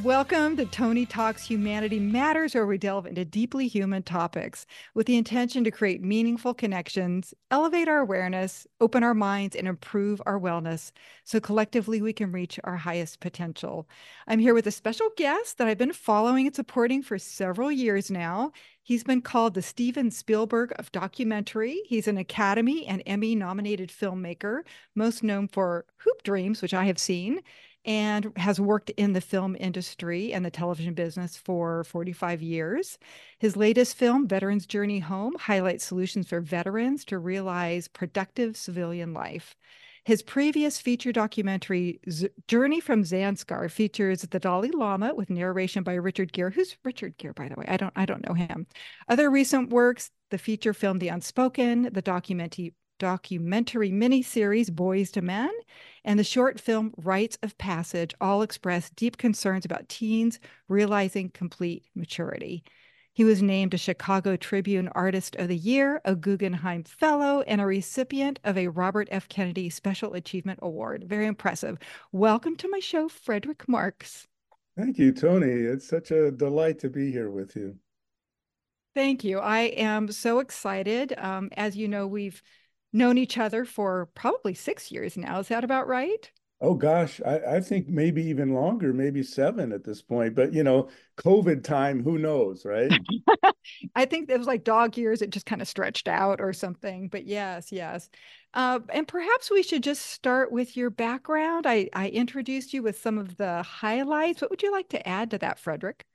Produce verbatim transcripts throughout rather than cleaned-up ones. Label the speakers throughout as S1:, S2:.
S1: Welcome to Tony Talks Humanity Matters, where we delve into deeply human topics with the intention to create meaningful connections, elevate our awareness, open our minds, and improve our wellness so collectively we can reach our highest potential. I'm here with a special guest that I've been following and supporting for several years now. He's been called the Steven Spielberg of documentary. He's an Academy and Emmy nominated filmmaker, most known for Hoop Dreams, which I have seen, and has worked in the film industry and the television business for forty-five years. His latest film, Veterans Journey Home, highlights solutions for veterans to realize productive civilian life. His previous feature documentary, Z- Journey from Zanskar, features the Dalai Lama with narration by Richard Gere. Who's Richard Gere, by the way? I don't, I don't know him. Other recent works, the feature film The Unspoken, the documentary documentary miniseries Boys to Men, and the short film Rites of Passage all express deep concerns about teens realizing complete maturity. He was named a Chicago Tribune Artist of the Year, a Guggenheim Fellow, and a recipient of a Robert F. Kennedy Special Achievement Award. Very impressive. Welcome to my show, Frederick Marks.
S2: Thank you, Tony. It's such a delight to be here with you.
S1: Thank you. I am so excited. Um, as you know, we've known each other for probably six years now. Is that about right?
S2: Oh gosh, I, I think maybe even longer, maybe seven at this point. But you know, COVID time, who knows, right?
S1: I think it was like dog years. It just kind of stretched out or something. But yes, yes. Uh, and perhaps we should just start with your background. I, I introduced you with some of the highlights. What would you like to add to that, Frederick?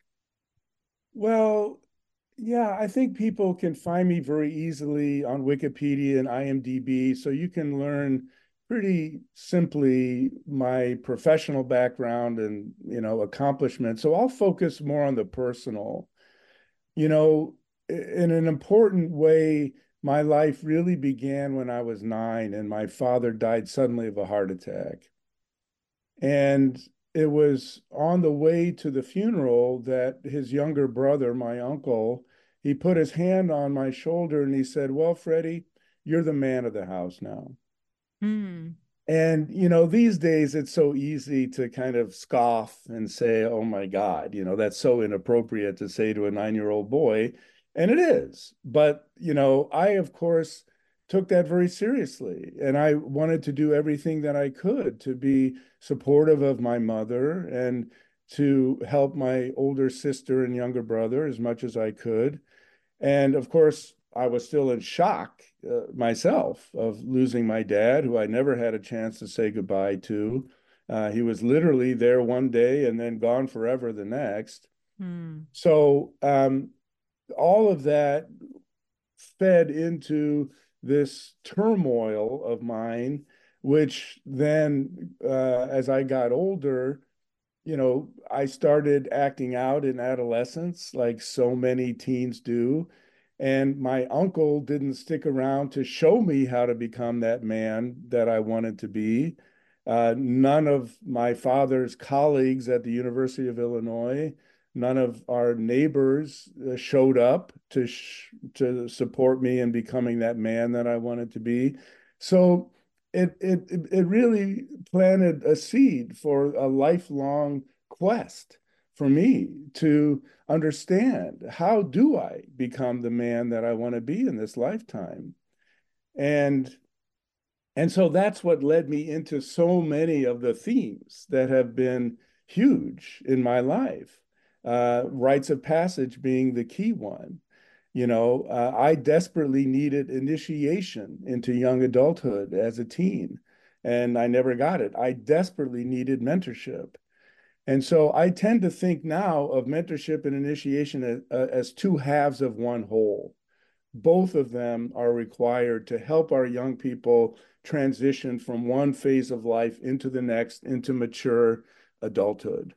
S2: Well, yeah, I think people can find me very easily on Wikipedia and IMDb, so you can learn pretty simply my professional background and, you know, accomplishments. So I'll focus more on the personal. You know, in an important way, my life really began when I was nine and my father died suddenly of a heart attack. And it was on the way to the funeral that his younger brother, my uncle, he put his hand on my shoulder and he said, "Well, Freddie, you're the man of the house now."
S1: Hmm.
S2: And, you know, these days it's so easy to kind of scoff and say, "Oh my God, you know, that's so inappropriate to say to a nine-year-old boy." And it is. But, you know, I, of course, took that very seriously. And I wanted to do everything that I could to be supportive of my mother and to help my older sister and younger brother as much as I could. And of course, I was still in shock uh, myself of losing my dad, who I never had a chance to say goodbye to. Uh, he was literally there one day and then gone forever the next.
S1: Hmm.
S2: So um, all of that fed into this turmoil of mine, which then, uh, as I got older, you know, I started acting out in adolescence, like so many teens do. And my uncle didn't stick around to show me how to become that man that I wanted to be. Uh, none of my father's colleagues at the University of Illinois, none of our neighbors uh, showed up to sh to support me in becoming that man that I wanted to be. So it it it really planted a seed for a lifelong quest for me to understand, how do I become the man that I want to be in this lifetime? And and so that's what led me into so many of the themes that have been huge in my life. Uh, rites of passage being the key one. You know, uh, I desperately needed initiation into young adulthood as a teen, and I never got it. I desperately needed mentorship. And so I tend to think now of mentorship and initiation as, uh, as two halves of one whole. Both of them are required to help our young people transition from one phase of life into the next, into mature adulthood.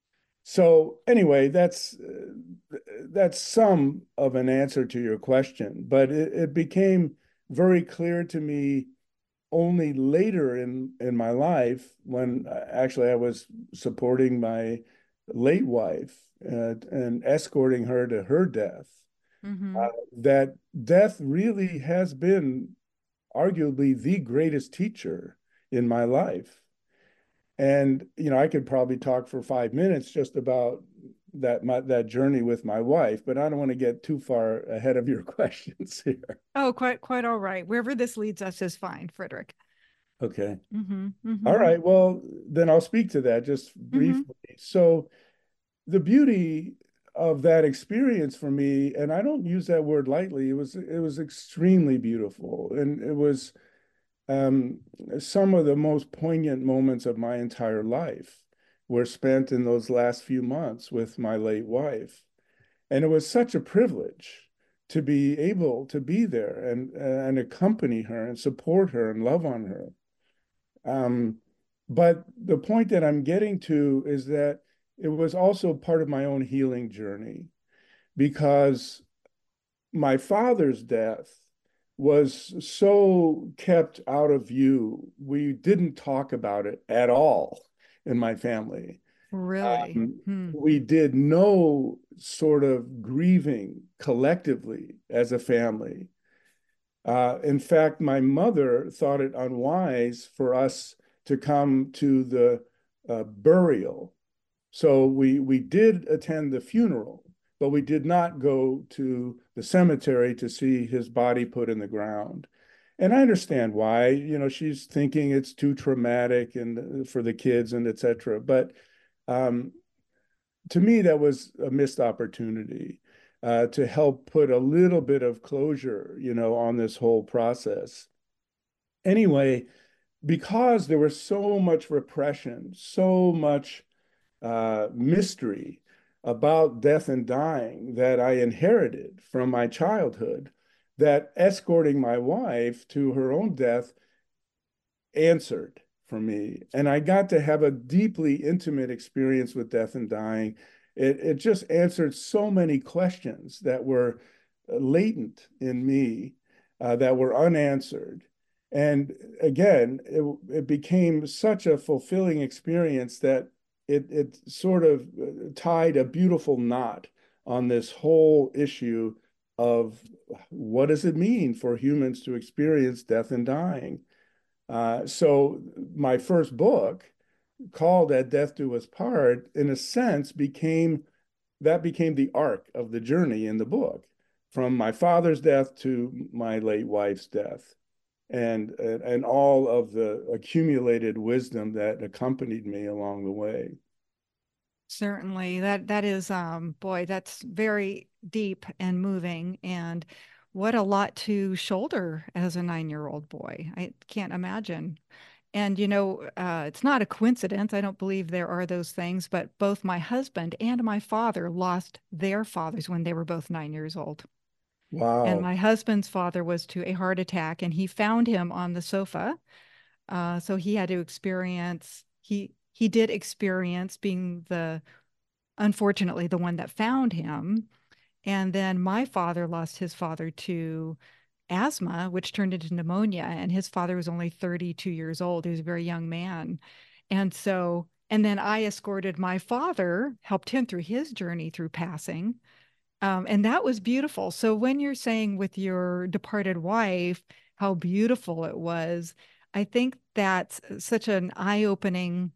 S2: So anyway, that's uh, that's some of an answer to your question, but it, it became very clear to me only later in in my life when uh, actually I was supporting my late wife uh, and escorting her to her death, uh,
S1: Mm-hmm.
S2: that death really has been arguably the greatest teacher in my life. And, you know, I could probably talk for five minutes just about that my, that journey with my wife, but I don't want to get too far ahead of your questions here.
S1: Oh, quite quite all right. Wherever this leads us is fine, Frederick.
S2: Okay.
S1: Mm-hmm.
S2: All
S1: Mm-hmm.
S2: right. Well, then I'll speak to that just
S1: Mm-hmm.
S2: briefly. So the beauty of that experience for me, and I don't use that word lightly, it was it was extremely beautiful. And it was um, some of the most poignant moments of my entire life were spent in those last few months with my late wife. And it was such a privilege to be able to be there and and accompany her and support her and love on her. Um, but the point that I'm getting to is that it was also part of my own healing journey because my father's death was so kept out of view. We didn't talk about it at all in my family.
S1: Really?
S2: Um,
S1: Hmm.
S2: we did no sort of grieving collectively as a family. Uh, in fact, my mother thought it unwise for us to come to the uh, burial. So we we did attend the funeral, but we did not go to the cemetery to see his body put in the ground. And I understand why, you know, she's thinking it's too traumatic and uh, for the kids and et cetera. But um, to me, that was a missed opportunity uh, to help put a little bit of closure, you know, on this whole process. Anyway, because there was so much repression, so much uh, mystery about death and dying that I inherited from my childhood, that escorting my wife to her own death answered for me. And I got to have a deeply intimate experience with death and dying. It, it just answered so many questions that were latent in me, uh, that were unanswered. And again, it, it became such a fulfilling experience that it, it sort of uh, tied a beautiful knot on this whole issue of what does it mean for humans to experience death and dying. Uh, so my first book, called At Death Do Us Part, in a sense became that became the arc of the journey in the book, from my father's death to my late wife's death, and and all of the accumulated wisdom that accompanied me along the way.
S1: Certainly. That that is um boy, that's very deep and moving, and what a lot to shoulder as a nine-year-old boy. I can't imagine. And you know, uh, it's not a coincidence. I don't believe there are those things, but both my husband and my father lost their fathers when they were both nine years old. And
S2: Wow.
S1: my husband's father was to a heart attack, and he found him on the sofa. Uh, so he had to experience, he he did experience being the, unfortunately, the one that found him. And then my father lost his father to asthma, which turned into pneumonia. And his father was only thirty-two years old. He was a very young man. And so, and then I escorted my father, helped him through his journey through passing. Um, and that was beautiful. So when you're saying with your departed wife, how beautiful it was, I think that's such an eye-opening,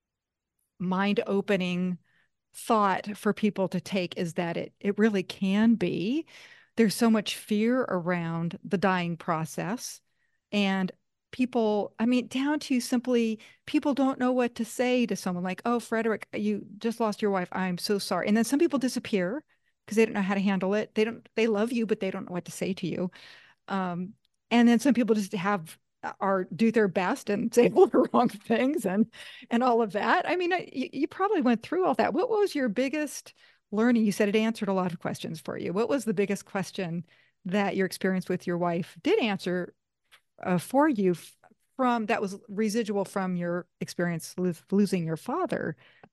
S1: mind-opening thought for people to take, is that it it really can be. There's so much fear around the dying process, and people, I mean, down to simply people don't know what to say to someone like, "Oh, Frederick, you just lost your wife. I'm so sorry." And then some people disappear because they don't know how to handle it. They don't they love you, but they don't know what to say to you. Um, and then some people just have are do their best and say all the wrong things and and all of that. I mean, I, you, you probably went through all that. What was your biggest learning? You said it answered a lot of questions for you. What was the biggest question that your experience with your wife did answer uh, for you f- from that was residual from your experience with losing your father?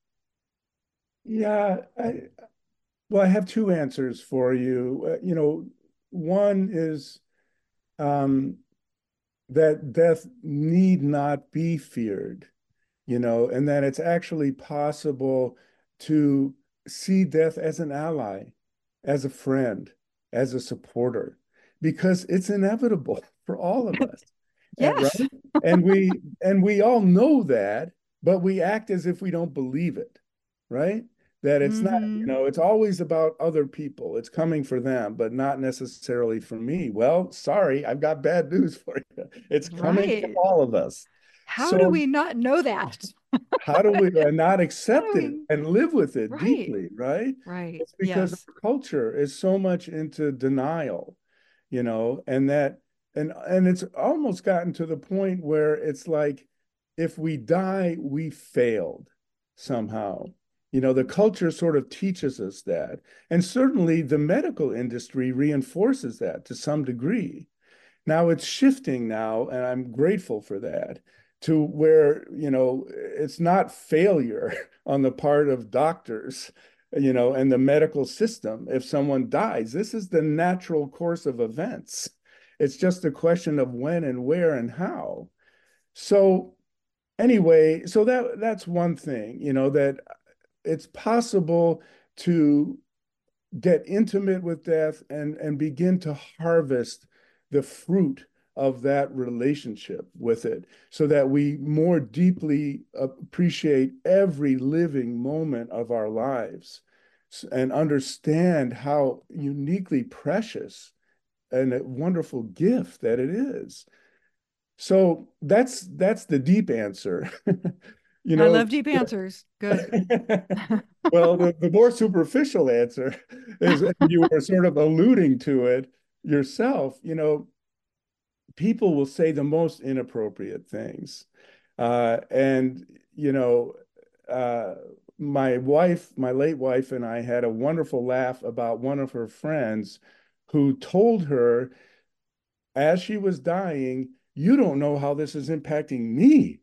S2: Yeah, I, well, I have two answers for you. Uh, you know, one is um, that death need not be feared, you know, and that it's actually possible to see death as an ally, as a friend, as a supporter, because it's inevitable for all of us. And
S1: Yes.
S2: right? And we and we all know that, but we act as if we don't believe it, right? That it's not, you
S1: Mm-hmm.
S2: know, it's always about other people. It's coming for them, but not necessarily for me. Well, sorry, I've got bad news for you. It's coming for
S1: Right.
S2: all of us.
S1: How do
S2: So
S1: we not know that?
S2: how do we uh, not
S1: How
S2: accept
S1: do
S2: it
S1: we?
S2: and live with it
S1: Right.
S2: deeply, right?
S1: Right.
S2: It's because
S1: Yes.
S2: our culture is so much into denial, you know, and that and and it's almost gotten to the point where it's like if we die, we failed somehow. You know, the culture sort of teaches us that. And certainly the medical industry reinforces that to some degree. Now it's shifting now, and I'm grateful for that, to where, you know, it's not failure on the part of doctors, you know, and the medical system if someone dies. This is the natural course of events. It's just a question of when and where and how. So anyway, so that that's one thing, you know, that it's possible to get intimate with death and and begin to harvest the fruit of that relationship with it so that we more deeply appreciate every living moment of our lives and understand how uniquely precious and a wonderful gift that it is. So that's that's the deep answer. You
S1: I
S2: know,
S1: love deep answers. Good.
S2: well, the, the more superficial answer is, and you were sort of alluding to it yourself, you know, people will say the most inappropriate things. Uh, and, you know, uh, my wife, my late wife, and I had a wonderful laugh about one of her friends who told her as she was dying, "You don't know how this is impacting me."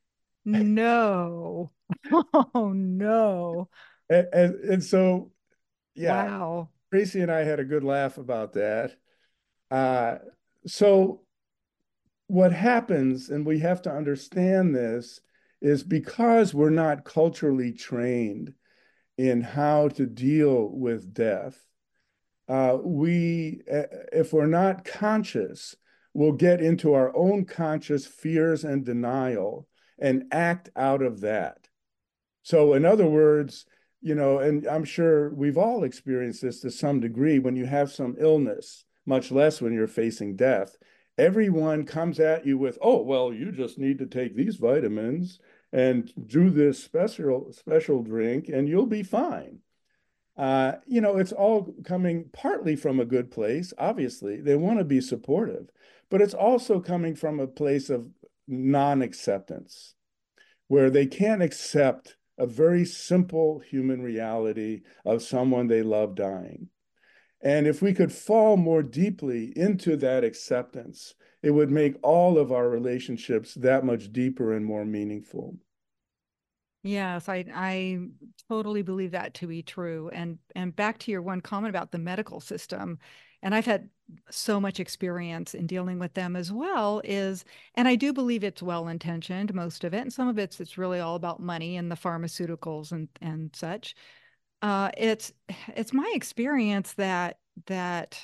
S1: No. Oh no.
S2: And, and, and so, yeah,
S1: Wow.
S2: Tracy and I had a good laugh about that. Uh, so what happens, and we have to understand this, is because we're not culturally trained in how to deal with death, uh, we, uh, if we're not conscious, we'll get into our own conscious fears and denial and act out of that. So, in other words, you know, and I'm sure we've all experienced this to some degree when you have some illness, much less when you're facing death. Everyone comes at you with, oh, well, you just need to take these vitamins and do this special special drink and you'll be fine. Uh, you know, it's all coming partly from a good place. Obviously, they want to be supportive, but it's also coming from a place of non-acceptance where they can't accept a very simple human reality of someone they love dying. And if we could fall more deeply into that acceptance, it would make all of our relationships that much deeper and more meaningful.
S1: Yes, I I totally believe that to be true. And and back to your one comment about the medical system, and I've had so much experience in dealing with them as well, is and I do believe it's well intentioned, most of it, and some of it's it's really all about money and the pharmaceuticals and and such. Uh it's it's my experience that that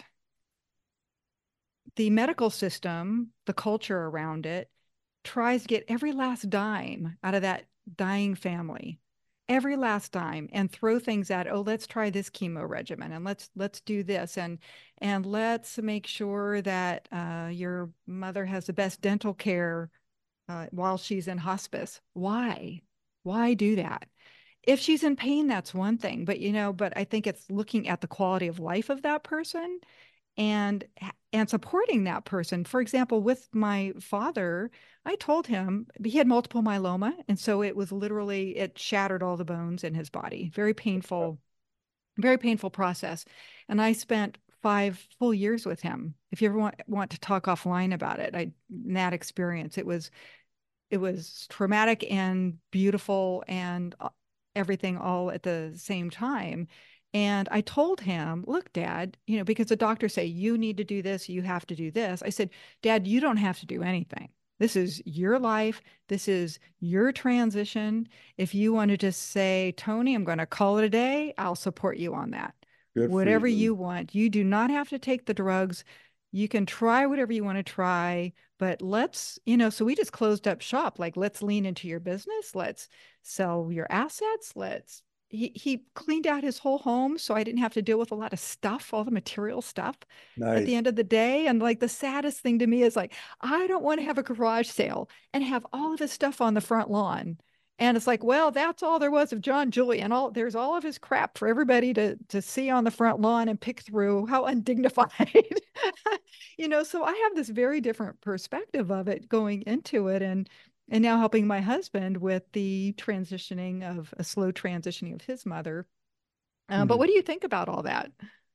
S1: the medical system, the culture around it, tries to get every last dime out of that dying family, every last dime, and throw things at, oh, let's try this chemo regimen and let's let's do this and and let's make sure that uh, your mother has the best dental care uh, while she's in hospice. Why? Why do that? If she's in pain, that's one thing, but you know, but I think it's looking at the quality of life of that person and and supporting that person. For example, with my father, I told him he had multiple myeloma, and so it was literally it shattered all the bones in his body. Very painful, very painful process. And I spent five full years with him. If you ever want want to talk offline about it, I that experience, it was it was traumatic and beautiful and uh, everything all at the same time. And I told him, look, Dad, you know, because the doctors say you need to do this, you have to do this. I said, Dad, you don't have to do anything. This is your life. This is your transition. If you want to just say, Tony, I'm going to call it a day, I'll support you on that.
S2: Good for
S1: Whatever
S2: you.
S1: you want. You do not have to take the drugs. You can try whatever you want to try, but let's, you know, so we just closed up shop. Like, let's lean into your business. Let's sell your assets. Let's, he, he cleaned out his whole home. So I didn't have to deal with a lot of stuff, all the material stuff at the
S2: Nice.
S1: end of the day. And like the saddest thing to me is like, I don't want to have a garage sale and have all of his stuff on the front lawn. And it's like, well, that's all there was of John Julian. All there's all of his crap for everybody to to see on the front lawn and pick through. How undignified. You know, so I have this very different perspective of it going into it, and and now helping my husband with the transitioning of a slow transitioning of his mother. Uh, but
S2: Mhm.
S1: what do you think about all that?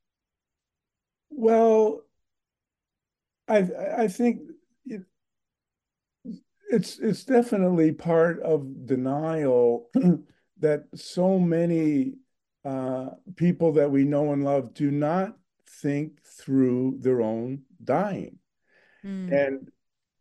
S2: Well, I I think it, it's it's definitely part of denial that so many uh, people that we know and love do not think through their own dying.
S1: Mm,
S2: And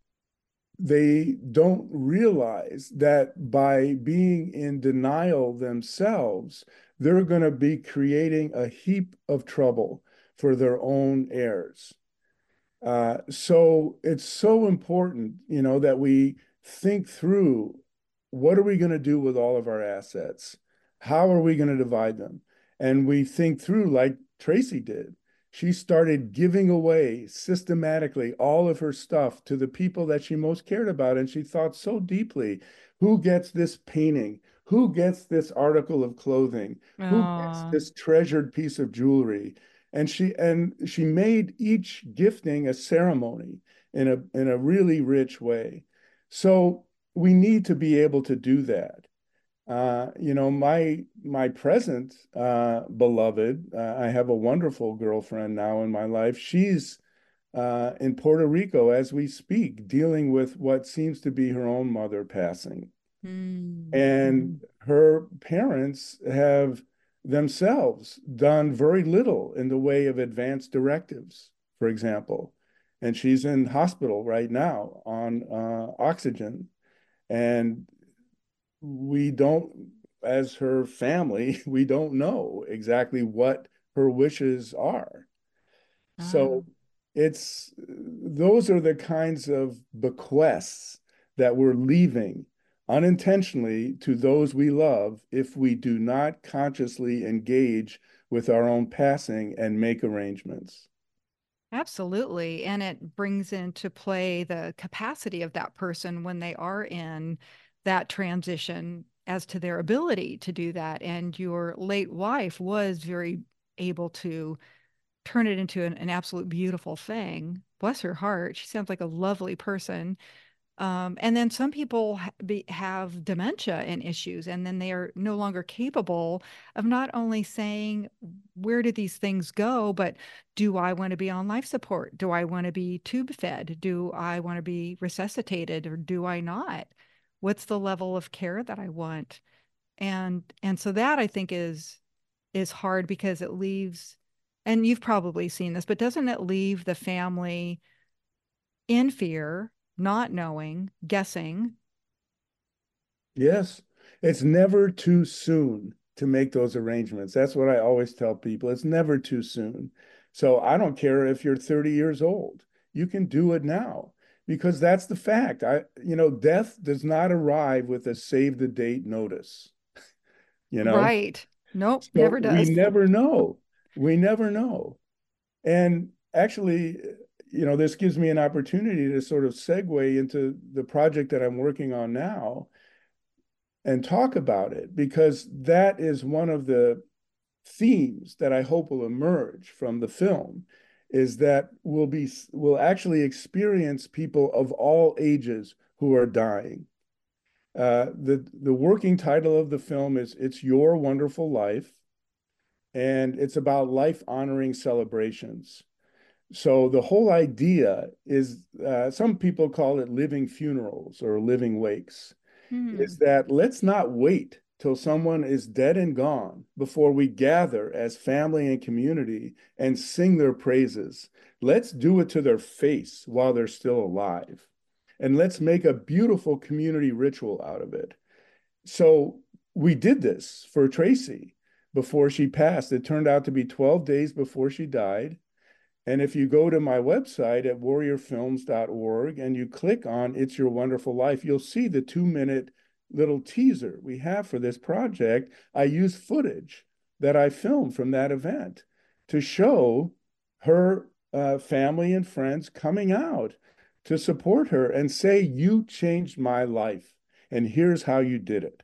S2: they don't realize that by being in denial themselves, they're going to be creating a heap of trouble for their own heirs. Uh, so it's so important, you know, that we think through what are we going to do with all of our assets? How are we going to divide them? And we think through like Tracy did. She started giving away systematically all of her stuff to the people that she most cared about. And she thought so deeply, who gets this painting? Who gets this article of clothing? Who gets
S1: oh,
S2: this treasured piece of jewelry? And she and she made each gifting a ceremony in a in a really rich way. So we need to be able to do that. Uh, you know, my my present uh, beloved, uh, I have a wonderful girlfriend now in my life. She's uh, in Puerto Rico as we speak, dealing with what seems to be her own mother passing.
S1: mm,
S2: And
S1: mhm,
S2: her parents have themselves done very little in the way of advanced directives, for example. And she's in hospital right now on uh, oxygen. And we don't, as her family, we don't know exactly what her wishes are. So
S1: oh.
S2: it's those are the kinds of bequests that we're leaving unintentionally to those we love if we do not consciously engage with our own passing and make arrangements.
S1: Absolutely. And it brings into play the capacity of that person when they are in that transition as to their ability to do that. And your late wife was very able to turn it into an, an absolute beautiful thing. Bless her heart. She sounds like a lovely person. Um, and then some people ha be, have dementia and issues, and then they are no longer capable of not only saying, where do these things go, but do I want to be on life support? Do I want to be tube fed? Do I want to be resuscitated or do I not? What's the level of care that I want? And and so that I think is is hard because it leaves, and you've probably seen this, but doesn't it leave the family in fear, not knowing, guessing?
S2: Yes, it's never too soon to make those arrangements. That's what I always tell people. It's never too soon. So I don't care if you're thirty years old. You can do it now because that's the fact. I, you know, death does not arrive with a save the date notice, you know?
S1: Right. Nope,
S2: So
S1: never
S2: we
S1: does.
S2: never know. We never know. And actually, you know, this gives me an opportunity to sort of segue into the project that I'm working on now and talk about it because that is one of the themes that I hope will emerge from the film is that we'll be we'll actually experience people of all ages who are dying. Uh, the the working title of the film is It's Your Wonderful Life, and it's about life honoring celebrations. So the whole idea is uh, some people call it living funerals or living wakes. Is
S1: Hmm.
S2: that let's not wait till someone is dead and gone before we gather as family and community and sing their praises. Let's do it to their face while they're still alive. And let's make a beautiful community ritual out of it. So we did this for Tracy before she passed. It turned out to be twelve days before she died. And if you go to my website at warrior films dot org and you click on It's Your Wonderful Life, you'll see the two minute little teaser we have for this project. I use footage that I filmed from that event to show her uh, family and friends coming out to support her and say, "You changed my life, and here's how you did it."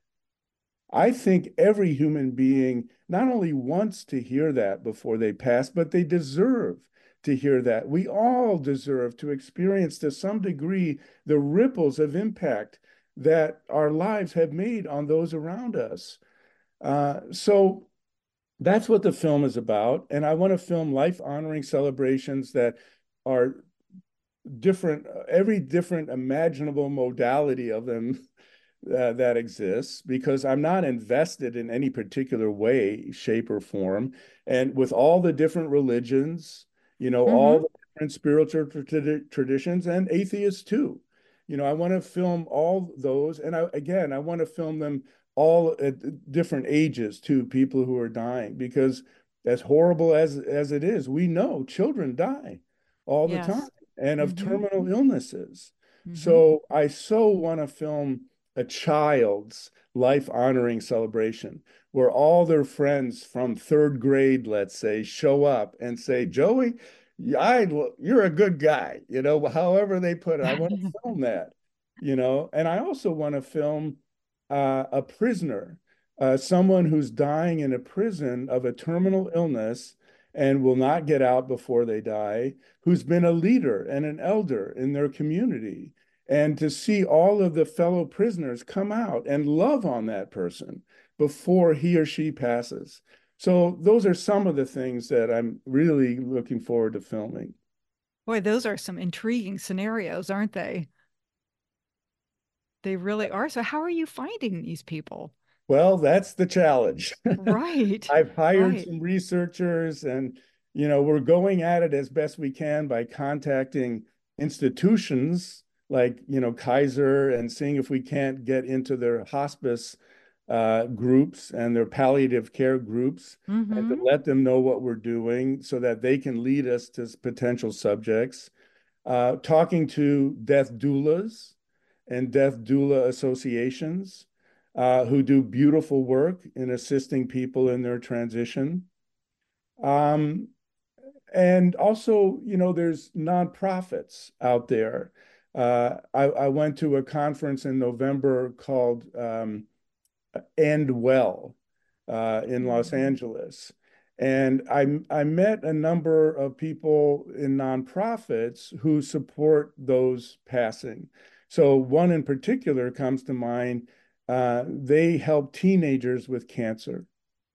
S2: I think every human being not only wants to hear that before they pass, but they deserve to hear that. We all deserve to experience to some degree the ripples of impact that our lives have made on those around us. Uh, so that's what the film is about. And I want to film life honoring celebrations that are different, every different imaginable modality of them uh, that exists, because I'm not invested in any particular way, shape, or form. And with all the different religions, you know, all
S1: Mm-hmm.
S2: the different spiritual tra traditions and atheists too. You know, I want to film all those. And I, again, I want to film them all at different ages too, people who are dying, because as horrible as, as it is, we know children die all the time
S1: Yes.
S2: and of
S1: Mm-hmm.
S2: terminal illnesses.
S1: Mm-hmm.
S2: So I so want to film a child's life honoring celebration where all their friends from third grade, let's say, show up and say, "Joey, I, you're a good guy," you know, however they put it. I want to film that, you know, and I also want to film uh, a prisoner, uh, someone who's dying in a prison of a terminal illness and will not get out before they die, who's been a leader and an elder in their community, and to see all of the fellow prisoners come out and love on that person before he or she passes. So those are some of the things that I'm really looking forward to filming.
S1: Boy, those are some intriguing scenarios, aren't they? They really are. So how are you finding these people?
S2: Well, that's the challenge.
S1: Right.
S2: I've hired
S1: Right.
S2: some researchers, and you know, we're going at it as best we can by contacting institutions like, you know, Kaiser, and seeing if we can't get into their hospice uh, groups and their palliative care groups, and to
S1: Mm-hmm.
S2: let them know what we're doing so that they can lead us to potential subjects. Uh, talking to death doulas and death doula associations uh, who do beautiful work in assisting people in their transition. Um, and also, you know, there's nonprofits out there. Uh, I, I went to a conference in November called um, End Well uh, in Los
S1: Mm-hmm.
S2: Angeles. And I, I met a number of people in nonprofits who support those passing. So one in particular comes to mind. Uh, they help teenagers with cancer.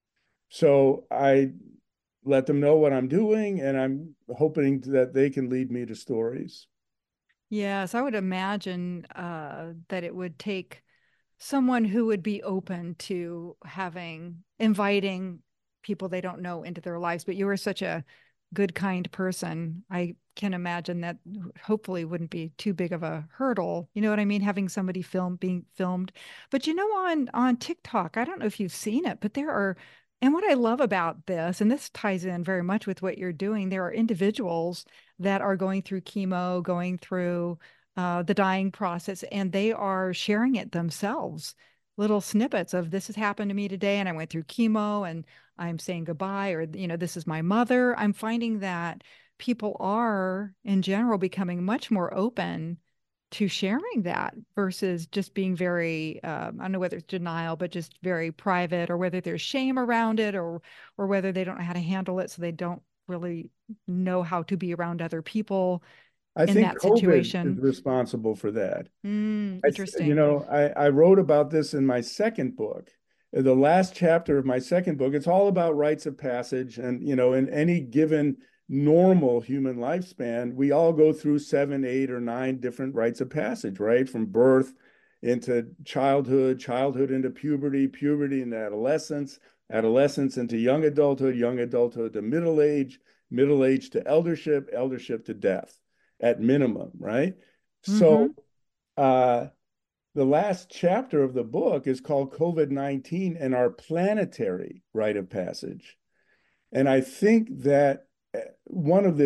S2: So I let them know what I'm doing, and I'm hoping that they can lead me to stories.
S1: Yes, I would imagine uh, that it would take someone who would be open to having, inviting people they don't know into their lives. But you are such a good, kind person. I can imagine that hopefully wouldn't be too big of a hurdle. You know what I mean? Having somebody film being filmed. But you know, on on TikTok, I don't know if you've seen it, but there are, and what I love about this, and this ties in very much with what you're doing, there are individuals that are going through chemo, going through uh, the dying process, and they are sharing it themselves. Little snippets of this has happened to me today, and I went through chemo, and I'm saying goodbye, or, you know, this is my mother. I'm finding that people are, in general, becoming much more open to sharing that versus just being very, um, I don't know whether it's denial, but just very private, or whether there's shame around it, or or whether they don't know how to handle it, so they don't really know how to be around other people
S2: I
S1: in
S2: think
S1: that
S2: COVID is
S1: situation.
S2: responsible for that.
S1: Mm,
S2: I, you
S1: interesting.
S2: know, I, I wrote about this in my second book, the last chapter of my second book. It's all about rites of passage. And, you know, in any given normal human lifespan, we all go through seven, eight, or nine different rites of passage, right? From birth into childhood, childhood into puberty, puberty into adolescence, adolescence into young adulthood, young adulthood to middle age, middle age to eldership, eldership to death at minimum, right? So,
S1: Mm-hmm.
S2: uh, the last chapter of the book is called COVID nineteen and Our Planetary Rite of Passage. And I think that uh, one of the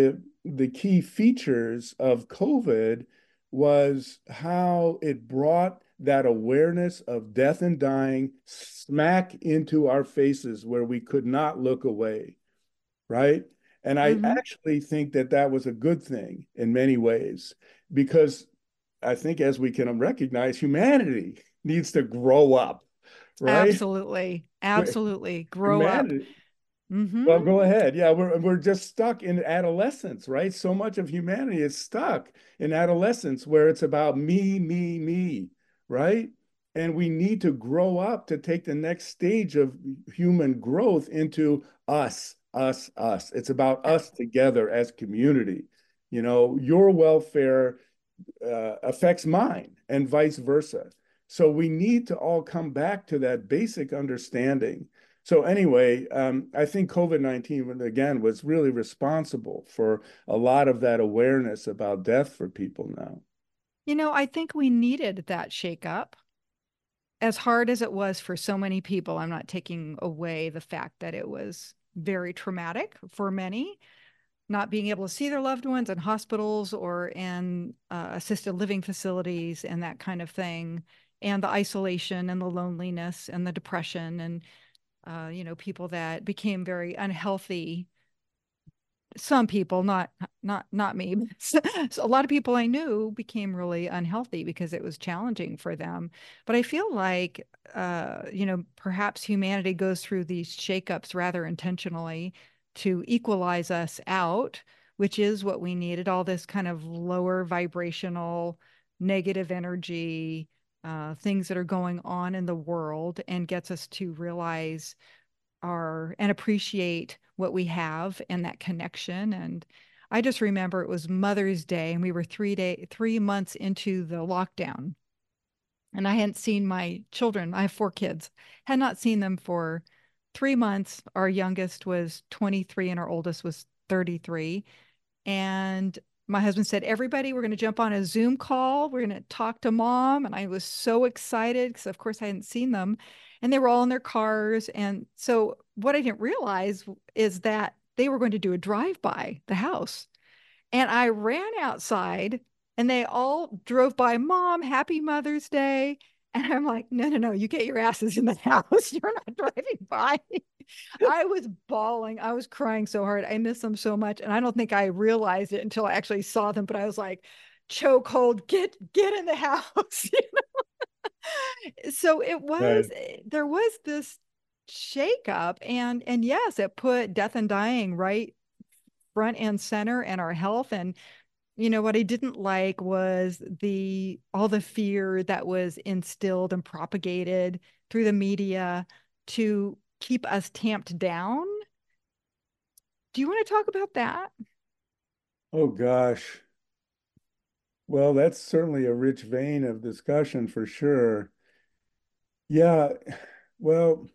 S2: the key features of COVID was how it brought that awareness of death and dying smack into our faces where we could not look away, right? And I
S1: Mm-hmm.
S2: actually think that that was a good thing in many ways because I think, as we can recognize, humanity needs to grow up, right?
S1: Absolutely. Absolutely. Grow up.
S2: Humanity.
S1: Mm-hmm.
S2: Well, go ahead. Yeah, we're we're just stuck in adolescence, right? So much of humanity is stuck in adolescence where it's about me, me, me, right? And we need to grow up to take the next stage of human growth into us, us, us. It's about us together as community. You know, your welfare uh, affects mine and vice versa. So we need to all come back to that basic understanding. So anyway, um, I think COVID nineteen, again, was really responsible for a lot of that awareness about death for people now.
S1: You know, I think we needed that shakeup. As hard as it was for so many people, I'm not taking away the fact that it was very traumatic for many, not being able to see their loved ones in hospitals or in uh, assisted living facilities and that kind of thing, and the isolation and the loneliness and the depression and uh, you know, people that became very unhealthy. Some people, not not not me, so a lot of people I knew became really unhealthy because it was challenging for them. But I feel like uh, you know, perhaps humanity goes through these shakeups rather intentionally to equalize us out, which is what we needed, all this kind of lower vibrational negative energy, uh, things that are going on in the world, and gets us to realize our and appreciate what we have and that connection. And I just remember it was Mother's Day and we were three day three months into the lockdown. And I hadn't seen my children. I have four kids. Had not seen them for three months. Our youngest was twenty-three and our oldest was thirty-three. And my husband said, everybody, we're going to jump on a Zoom call. We're going to talk to mom. And I was so excited because, of course, I hadn't seen them. And they were all in their cars. And so, what I didn't realize is that they were going to do a drive by the house. And I ran outside and they all drove by, Mom, happy Mother's Day. And I'm like, no, no, no, you get your asses in the house. You're not driving by. I was bawling. I was crying so hard. I miss them so much. And I don't think I realized it until I actually saw them, but I was like, chokehold, get get in the house. So it was,
S2: Right.
S1: there was this shakeup, and and yes, it put death and dying right front and center and our health. And you know what I didn't like was the all the fear that was instilled and propagated through the media to keep us tamped down. Do you want to talk about that?
S2: Oh gosh. Well, that's certainly a rich vein of discussion for sure. Yeah. Well,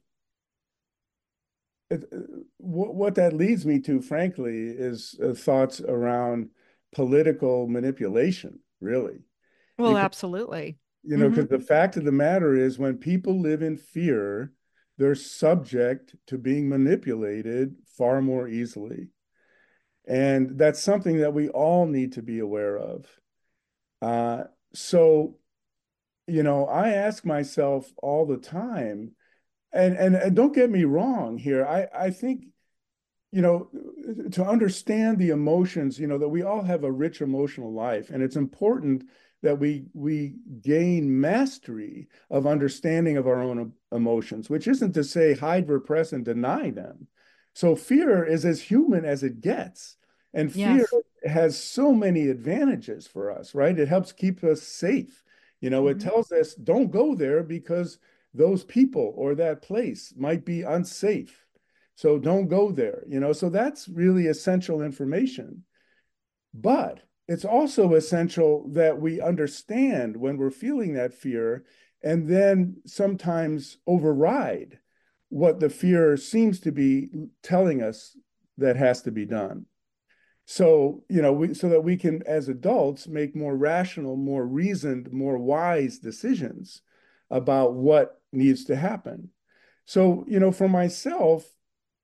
S2: it, what, what that leads me to, frankly, is uh, thoughts around political manipulation, really.
S1: Well,
S2: Because,
S1: absolutely.
S2: you know,
S1: Hmm.
S2: because the fact of the matter is when people live in fear, they're subject to being manipulated far more easily. And that's something that we all need to be aware of. Uh, so, you know, I ask myself all the time, and, and and don't get me wrong here. I I think, you know, to understand the emotions, you know, that we all have a rich emotional life, and it's important that we we gain mastery of understanding of our own emotions, which isn't to say hide, repress, and deny them. So fear is as human as it gets, and fear
S1: Yes.
S2: has so many advantages for us, right? It helps keep us safe. You know, it
S1: Hmm.
S2: tells us don't go there because those people or that place might be unsafe. So don't go there, you know. So that's really essential information. But it's also essential that we understand when we're feeling that fear and then sometimes override what the fear seems to be telling us that has to be done. So, you know, we, so that we can, as adults, make more rational, more reasoned, more wise decisions about what needs to happen. So, you know, for myself,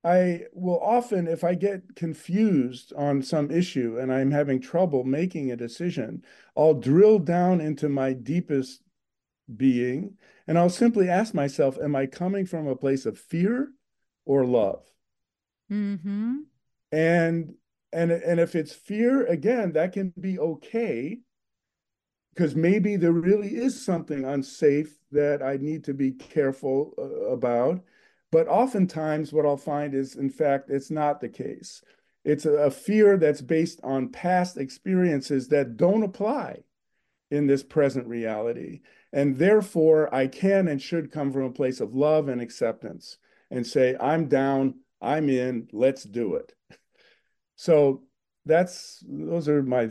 S2: I will often, if I get confused on some issue and I'm having trouble making a decision, I'll drill down into my deepest being and I'll simply ask myself, am I coming from a place of fear or love?
S1: Mm-hmm.
S2: And and and if it's fear, again, that can be okay because maybe there really is something unsafe that I need to be careful uh, about. But oftentimes, what I'll find is, in fact, it's not the case. It's a, a fear that's based on past experiences that don't apply in this present reality. And therefore, I can and should come from a place of love and acceptance and say, I'm down, I'm in, let's do it. So that's those are my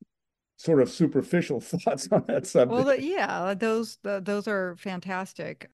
S2: sort of superficial thoughts on that
S1: Well, the,
S2: subject.
S1: yeah, those the, those are fantastic.